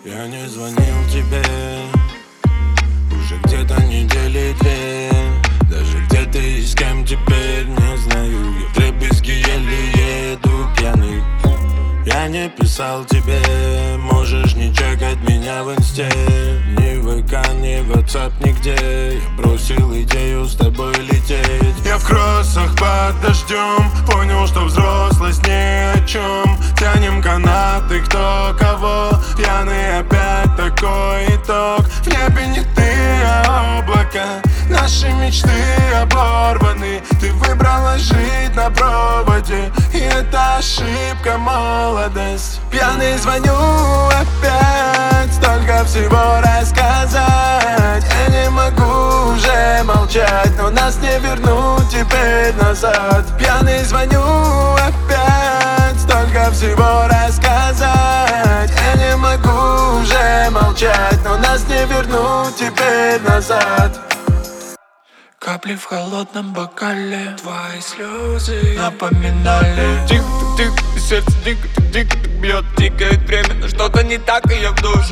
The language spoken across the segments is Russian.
Я не звонил тебе уже где-то недели две. Даже где ты и с кем теперь не знаю. Я вдребезги еле еду пьяный. Я не писал тебе, можешь не чекать меня в инсте. Ни в ВК, ни в WhatsApp, нигде. Я бросил идею с тобой лететь. Я в кроссах под дождем понял, что взрослость ни о чем. Тянем канаты, кто кого. Пьяный опять такой итог. В небе не ты, а облака. Наши мечты оборваны. Ты выбрала жить на проводе, и это ошибка, молодость. Пьяный звоню опять, столько всего рассказать. Я не могу уже молчать, но нас не вернуть теперь назад. Пьяный звоню опять, столько всего рассказать. Я не могу уже молчать, но нас не вернуть теперь назад. Капли в холодном бокале, твои слезы напоминали. Тик-тик-тик, и сердце дико-так бьет. Тикает время, но что-то не так, и я в душе.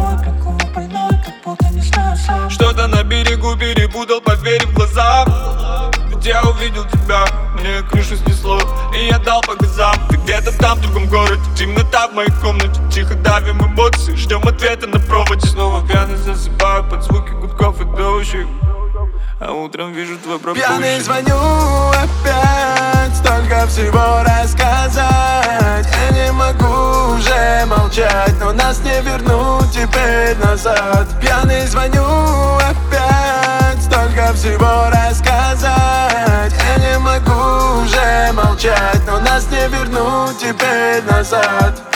Что-то на берегу перепутал, поверив глазам. Ведь я увидел тебя, мне крышу снесло, и я дал по газам. Ты где-то там, в другом городе, темнота в моей комнате. Тихо давим эмоции, ждем ответа на проводе. Снова пьяный засыпаю под звуки гудков и дождей, а утром вижу твой пропущенный. Пьяный звоню опять, столько всего рассказать. Я не могу уже молчать, но нас не вернуть теперь назад. Пьяный звоню опять, столько всего рассказать. Я не могу уже молчать, но нас не вернуть теперь назад.